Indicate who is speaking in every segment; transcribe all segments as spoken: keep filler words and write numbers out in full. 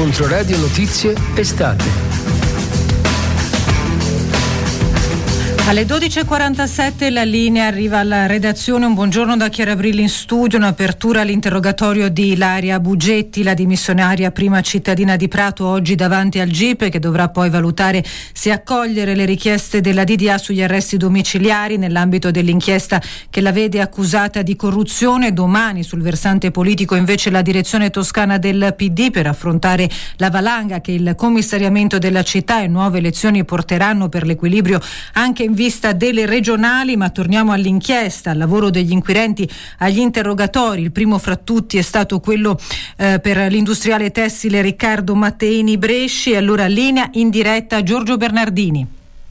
Speaker 1: Controradio Notizie Estate.
Speaker 2: Alle dodici e quarantasette la linea arriva alla redazione. Un buongiorno da Chiara Brilli in studio. Un'apertura all'interrogatorio di Ilaria Bugetti, la dimissionaria prima cittadina di Prato, oggi davanti al G I P, che dovrà poi valutare se accogliere le richieste della D D A sugli arresti domiciliari nell'ambito dell'inchiesta che la vede accusata di corruzione. Domani sul versante politico invece la direzione toscana del P D per affrontare la valanga che il commissariamento della città e nuove elezioni porteranno per l'equilibrio anche in vista delle regionali. Ma torniamo all'inchiesta, al lavoro degli inquirenti, agli interrogatori. Il primo fra tutti è stato quello eh, per l'industriale tessile Riccardo Matteini Bresci. E allora linea in diretta Giorgio Bernardini.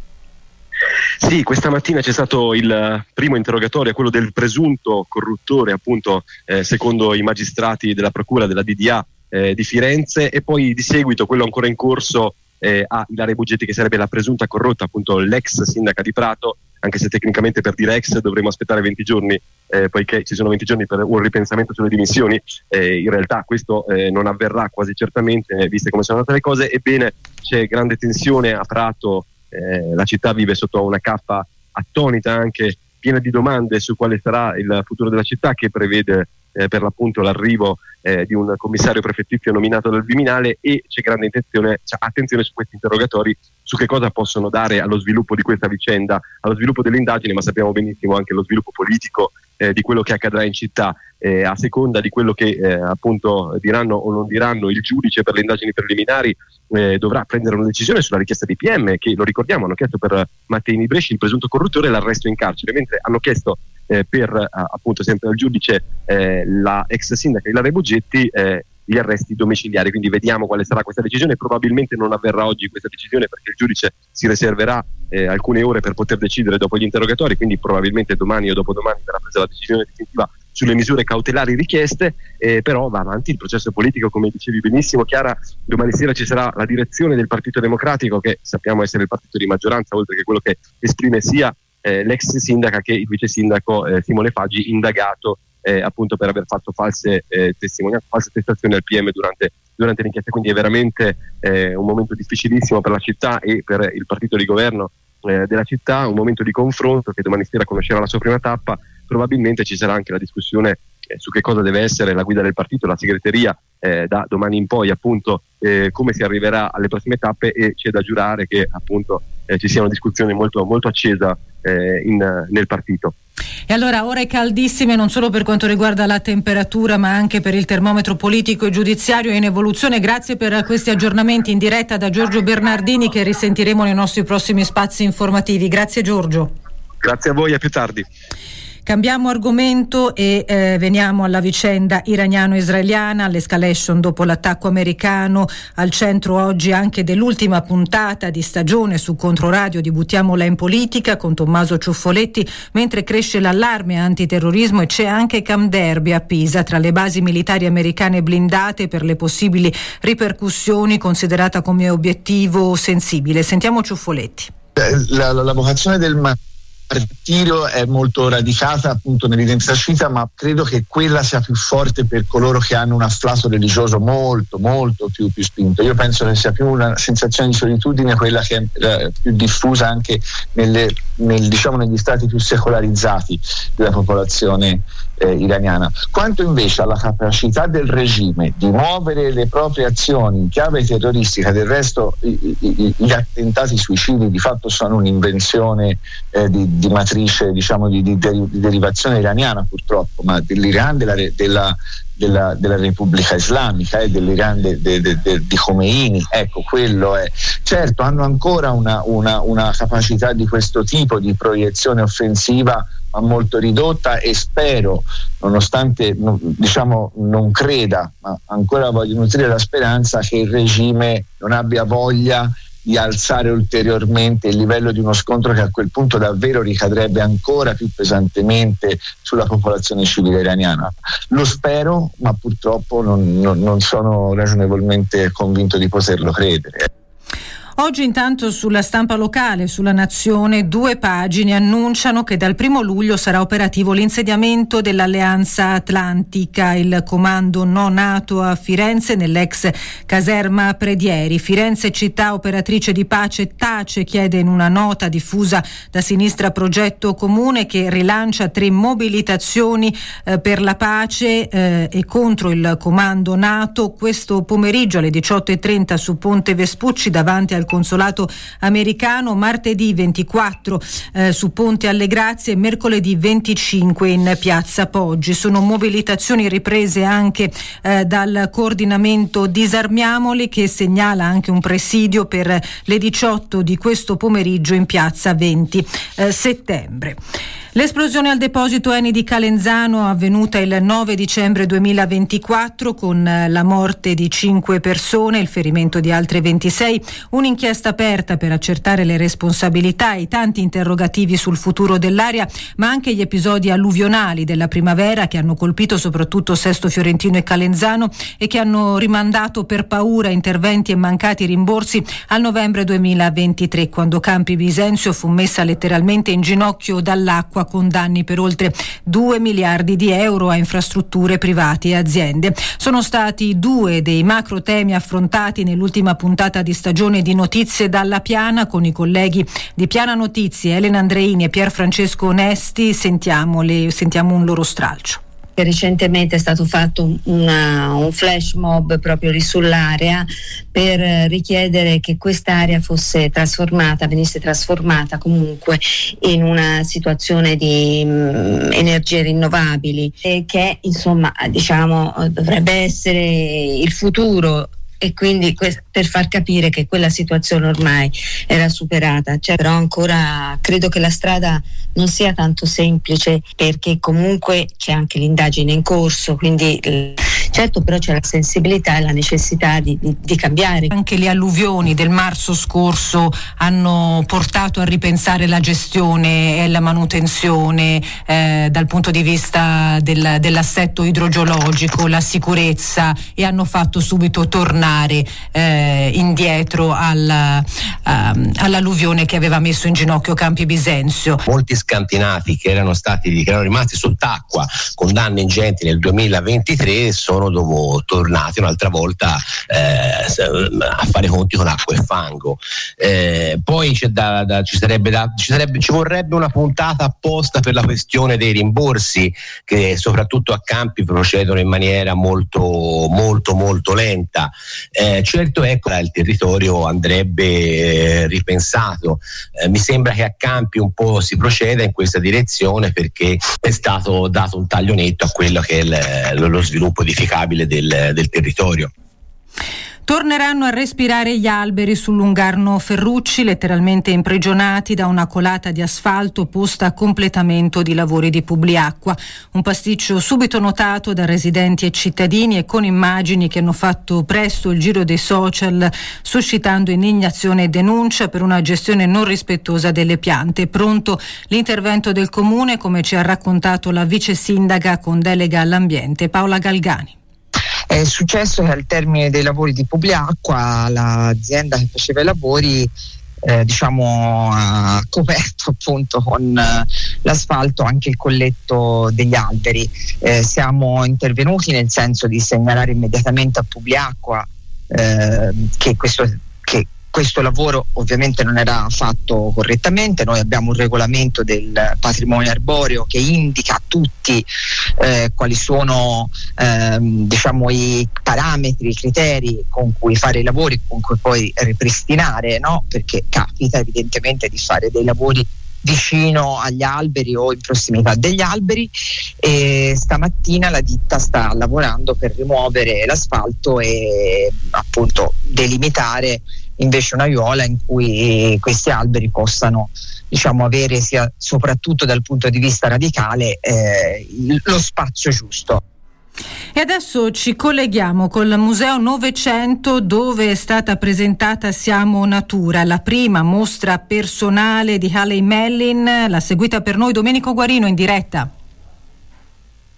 Speaker 3: Sì, questa mattina c'è stato il primo interrogatorio, quello del presunto corruttore, appunto, eh, secondo i magistrati della procura della D D A eh, di Firenze, e poi di seguito quello ancora in corso Eh, a Ilaria Bugetti, che sarebbe la presunta corrotta, appunto l'ex sindaca di Prato, anche se tecnicamente per dire ex dovremo aspettare venti giorni, eh, poiché ci sono venti giorni per un ripensamento sulle dimissioni. Eh, in realtà questo eh, non avverrà quasi certamente, eh, viste come sono andate le cose. Ebbene, c'è grande tensione a Prato, eh, la città vive sotto una cappa attonita, anche piena di domande su quale sarà il futuro della città, che prevede eh, per l'appunto l'arrivo Eh, di un commissario prefettizio nominato dal Viminale, e c'è grande attenzione, cioè, attenzione su questi interrogatori, su che cosa possono dare allo sviluppo di questa vicenda, allo sviluppo delle indagini, ma sappiamo benissimo anche lo sviluppo politico eh, di quello che accadrà in città, eh, a seconda di quello che eh, appunto diranno o non diranno il giudice per le indagini preliminari. Eh, dovrà prendere una decisione sulla richiesta di P M, che, lo ricordiamo, hanno chiesto per Matteini Bresci, il presunto corruttore, l'arresto in carcere, mentre hanno chiesto eh, per eh, appunto sempre al giudice eh, la ex sindaca Ilaria Bugetti eh, gli arresti domiciliari. Quindi vediamo quale sarà questa decisione. Probabilmente non avverrà oggi questa decisione, perché il giudice si riserverà eh, alcune ore per poter decidere dopo gli interrogatori, quindi probabilmente domani o dopodomani verrà presa la decisione definitiva sulle misure cautelari richieste. Eh, però va avanti il processo politico, come dicevi benissimo Chiara. Domani sera ci sarà la direzione del Partito Democratico, che sappiamo essere il partito di maggioranza, oltre che quello che esprime sia eh, l'ex sindaca che il vice sindaco eh, Simone Faggi, indagato eh, appunto per aver fatto false eh, testimonianze, false attestazioni al P M durante, durante l'inchiesta. Quindi è veramente eh, un momento difficilissimo per la città e per il partito di governo eh, della città, un momento di confronto che domani sera conoscerà la sua prima tappa. Probabilmente ci sarà anche la discussione eh, su che cosa deve essere la guida del partito, la segreteria eh, da domani in poi, appunto eh, come si arriverà alle prossime tappe, e c'è da giurare che appunto eh, ci sia una discussione molto, molto accesa eh, in, nel partito.
Speaker 2: E allora ore caldissime non solo per quanto riguarda la temperatura, ma anche per il termometro politico e giudiziario in evoluzione. Grazie per questi aggiornamenti in diretta da Giorgio Bernardini, che risentiremo nei nostri prossimi spazi informativi. Grazie Giorgio.
Speaker 3: Grazie a voi, a più tardi.
Speaker 2: Cambiamo argomento e eh, veniamo alla vicenda iraniano-israeliana, all'escalation dopo l'attacco americano. Al centro oggi anche dell'ultima puntata di stagione su Controradio di Buttiamola in Politica con Tommaso Ciuffoletti, mentre cresce l'allarme antiterrorismo e c'è anche Camp Derby a Pisa, tra le basi militari americane blindate per le possibili ripercussioni, considerata come obiettivo sensibile. Sentiamo Ciuffoletti.
Speaker 4: La, la, la vocazione del martirio è molto radicata appunto nell'identità sciita, ma credo che quella sia più forte per coloro che hanno un afflato religioso molto molto più, più spinto. Io penso che sia più una sensazione di solitudine quella che è eh, più diffusa anche nelle, nel, diciamo, negli stati più secolarizzati della popolazione eh, iraniana. Quanto invece alla capacità del regime di muovere le proprie azioni in chiave terroristica, del resto i, i, gli attentati suicidi di fatto sono un'invenzione eh, di di matrice, diciamo, di, di, di derivazione iraniana purtroppo, ma dell'Iran, della, della, della, della Repubblica Islamica e eh, dell'Iran de, de, de, de, di Khomeini. Ecco, quello è. Certo, hanno ancora una, una, una capacità di questo tipo di proiezione offensiva, ma molto ridotta, e spero, nonostante non, diciamo non creda, ma ancora voglio nutrire la speranza che il regime non abbia voglia di alzare ulteriormente il livello di uno scontro che a quel punto davvero ricadrebbe ancora più pesantemente sulla popolazione civile iraniana. Lo spero, ma purtroppo non, non, non sono ragionevolmente convinto di poterlo credere.
Speaker 2: Oggi intanto sulla stampa locale, sulla Nazione, due pagine annunciano che dal primo luglio sarà operativo l'insediamento dell'Alleanza Atlantica, il comando no NATO a Firenze nell'ex caserma Predieri. Firenze, città operatrice di pace, tace, chiede in una nota diffusa da Sinistra Progetto Comune, che rilancia tre mobilitazioni eh, per la pace eh, e contro il comando NATO questo pomeriggio alle diciotto e trenta su Ponte Vespucci davanti al consolato americano, martedì ventiquattro eh, su Ponte alle Grazie e mercoledì venticinque in piazza Poggi. Sono mobilitazioni riprese anche eh, dal coordinamento Disarmiamoli, che segnala anche un presidio per le diciotto di questo pomeriggio in piazza venti settembre. L'esplosione al deposito Eni di Calenzano, avvenuta il nove dicembre duemilaventiquattro, con la morte di cinque persone e il ferimento di altre ventisei, un'inchiesta aperta per accertare le responsabilità e i tanti interrogativi sul futuro dell'area, ma anche gli episodi alluvionali della primavera che hanno colpito soprattutto Sesto Fiorentino e Calenzano e che hanno rimandato per paura interventi e mancati rimborsi al novembre duemilaventitré, quando Campi Bisenzio fu messa letteralmente in ginocchio dall'acqua, con danni per oltre due miliardi di euro a infrastrutture private e aziende. Sono stati due dei macro temi affrontati nell'ultima puntata di stagione di Notizie dalla Piana con i colleghi di Piana Notizie, Elena Andreini e Pier Francesco Onesti. Sentiamoli, sentiamo un loro stralcio.
Speaker 5: Recentemente è stato fatto una, un flash mob proprio lì sull'area per richiedere che quest'area fosse trasformata, venisse trasformata comunque in una situazione di mh, energie rinnovabili, e che insomma diciamo dovrebbe essere il futuro, e quindi per far capire che quella situazione ormai era superata. Cioè, però ancora credo che la strada non sia tanto semplice, perché comunque c'è anche l'indagine in corso, quindi certo, però c'è la sensibilità e la necessità di, di, di cambiare.
Speaker 2: Anche le alluvioni del marzo scorso hanno portato a ripensare la gestione e la manutenzione eh, dal punto di vista del, dell'assetto idrogeologico, la sicurezza, e hanno fatto subito tornare eh, indietro alla, uh, all'alluvione che aveva messo in ginocchio Campi Bisenzio.
Speaker 6: Molti scantinati che erano stati che erano rimasti sott'acqua con danni ingenti nel duemilaventitré sono dopo tornati un'altra volta eh, a fare conti con acqua e fango. Eh, poi c'è da, da, ci, sarebbe da, ci, sarebbe, ci vorrebbe una puntata apposta per la questione dei rimborsi, che soprattutto a Campi procedono in maniera molto molto molto lenta. Eh, certo, ecco, il territorio andrebbe eh, ripensato. Eh, mi sembra che a Campi un po' si proceda in questa direzione, perché è stato dato un taglio netto a quello che è il, lo sviluppo edificabile del, del territorio.
Speaker 2: Torneranno a respirare gli alberi sul Lungarno Ferrucci, letteralmente imprigionati da una colata di asfalto posta a completamento di lavori di Publiacqua. Un pasticcio subito notato da residenti e cittadini e con immagini che hanno fatto presto il giro dei social, suscitando indignazione e denuncia per una gestione non rispettosa delle piante. Pronto l'intervento del comune, come ci ha raccontato la vice sindaca con delega all'ambiente Paola Galgani.
Speaker 7: È successo che al termine dei lavori di Publiacqua l'azienda che faceva i lavori eh, diciamo ha coperto appunto con eh, l'asfalto anche il colletto degli alberi. Eh, siamo intervenuti nel senso di segnalare immediatamente a Publiacqua eh, che questo che questo lavoro ovviamente non era fatto correttamente. Noi abbiamo un regolamento del patrimonio arboreo che indica a tutti eh, quali sono ehm, diciamo i parametri, i criteri con cui fare i lavori, con cui poi ripristinare, no? Perché capita evidentemente di fare dei lavori vicino agli alberi o in prossimità degli alberi, e stamattina la ditta sta lavorando per rimuovere l'asfalto e appunto delimitare invece un'aiuola in cui questi alberi possano, diciamo, avere sia soprattutto dal punto di vista radicale eh, lo spazio giusto.
Speaker 2: E adesso ci colleghiamo col Museo Novecento, dove è stata presentata Siamo Natura, la prima mostra personale di Haley Mellin. L'ha seguita per noi Domenico Guarino in diretta.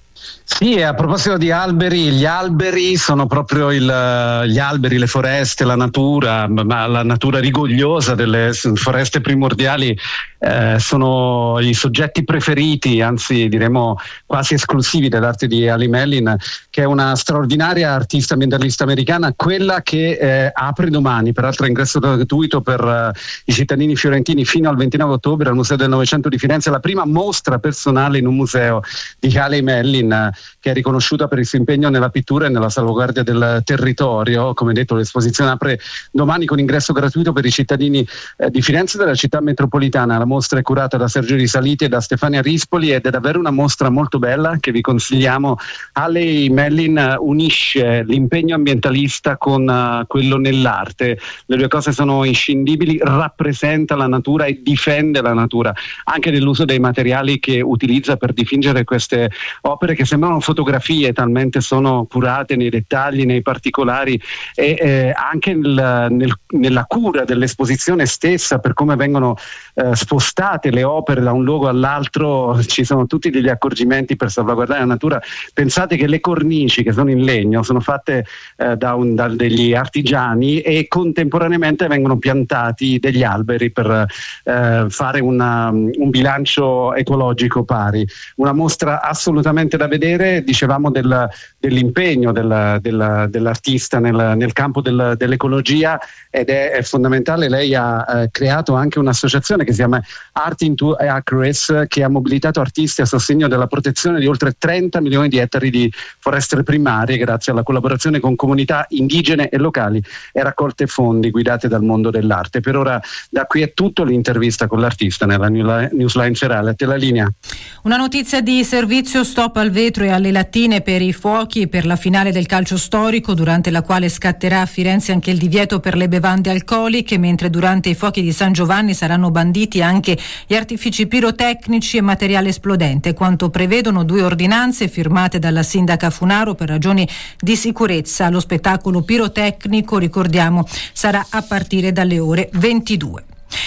Speaker 8: Sì, e a proposito di alberi, gli alberi sono proprio il, gli alberi, le foreste, la natura, ma la natura rigogliosa delle foreste primordiali eh, sono i soggetti preferiti, anzi diremo quasi esclusivi dell'arte di Ali Mellin, che è una straordinaria artista ambientalista americana, quella che eh, apre domani, peraltro ingresso gratuito per eh, i cittadini fiorentini fino al ventinove ottobre al Museo del Novecento di Firenze, la prima mostra personale in un museo di Ali Mellin, che è riconosciuta per il suo impegno nella pittura e nella salvaguardia del territorio. Come detto, l'esposizione apre domani con ingresso gratuito per i cittadini eh, di Firenze e della città metropolitana. La mostra è curata da Sergio Risaliti e da Stefania Rispoli ed è davvero una mostra molto bella che vi consigliamo. Ali Mellin unisce l'impegno ambientalista con uh, quello nell'arte, le due cose sono inscindibili, rappresenta la natura e difende la natura, anche nell'uso dei materiali che utilizza per dipingere queste opere che sembrano fotografie, talmente sono curate nei dettagli, nei particolari, e eh, anche nel, nel, nella cura dell'esposizione stessa, per come vengono eh, spostate le opere da un luogo all'altro. Ci sono tutti degli accorgimenti per salvaguardare la natura. Pensate che le cornici, che sono in legno, sono fatte eh, da, un, da degli artigiani e contemporaneamente vengono piantati degli alberi per eh, fare una, un bilancio ecologico pari. Una mostra assolutamente da vedere. Dicevamo del, dell'impegno del, del, dell'artista nel, nel campo del, dell'ecologia, ed è, è fondamentale. Lei ha eh, creato anche un'associazione che si chiama Art into Acres, che ha mobilitato artisti a sostegno della protezione di oltre trenta milioni di ettari di foreste primarie grazie alla collaborazione con comunità indigene e locali e raccolte fondi guidate dal mondo dell'arte. Per ora da qui è tutto. L'intervista con l'artista nella Newsline serale. A te la linea.
Speaker 2: Una notizia di servizio: stop al vetro e alle lattine per i fuochi per la finale del calcio storico, durante la quale scatterà a Firenze anche il divieto per le bevande alcoliche, mentre durante i fuochi di San Giovanni saranno banditi anche gli artifici pirotecnici e materiale esplodente, quanto prevedono due ordinanze firmate dalla sindaca Funaro per ragioni di sicurezza. Lo spettacolo pirotecnico, ricordiamo, sarà a partire dalle ore ventidue.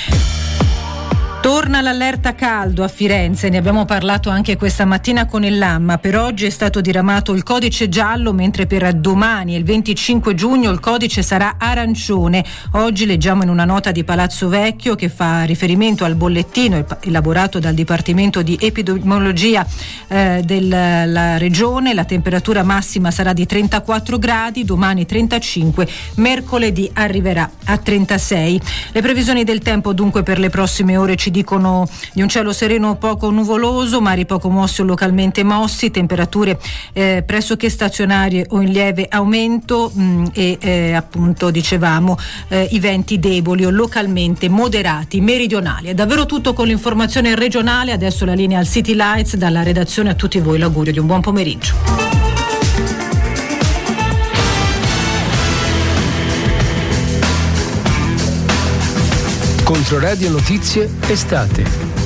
Speaker 2: Torna l'allerta caldo a Firenze, ne abbiamo parlato anche questa mattina con il Lamma. Per oggi è stato diramato il codice giallo, mentre per domani e il venticinque giugno il codice sarà arancione. Oggi leggiamo in una nota di Palazzo Vecchio, che fa riferimento al bollettino elaborato dal Dipartimento di Epidemiologia eh, della Regione, la temperatura massima sarà di trentaquattro gradi, domani trentacinque, mercoledì arriverà a trentasei. Le previsioni del tempo dunque per le prossime ore ci dicono di un cielo sereno poco nuvoloso, mari poco mossi o localmente mossi, temperature eh, pressoché stazionarie o in lieve aumento mh, e eh, appunto dicevamo eh, i venti deboli o localmente moderati meridionali. È davvero tutto con l'informazione regionale. Adesso la linea al City Lights. Dalla redazione a tutti voi l'augurio di un buon pomeriggio.
Speaker 1: Controradio Notizie Estate.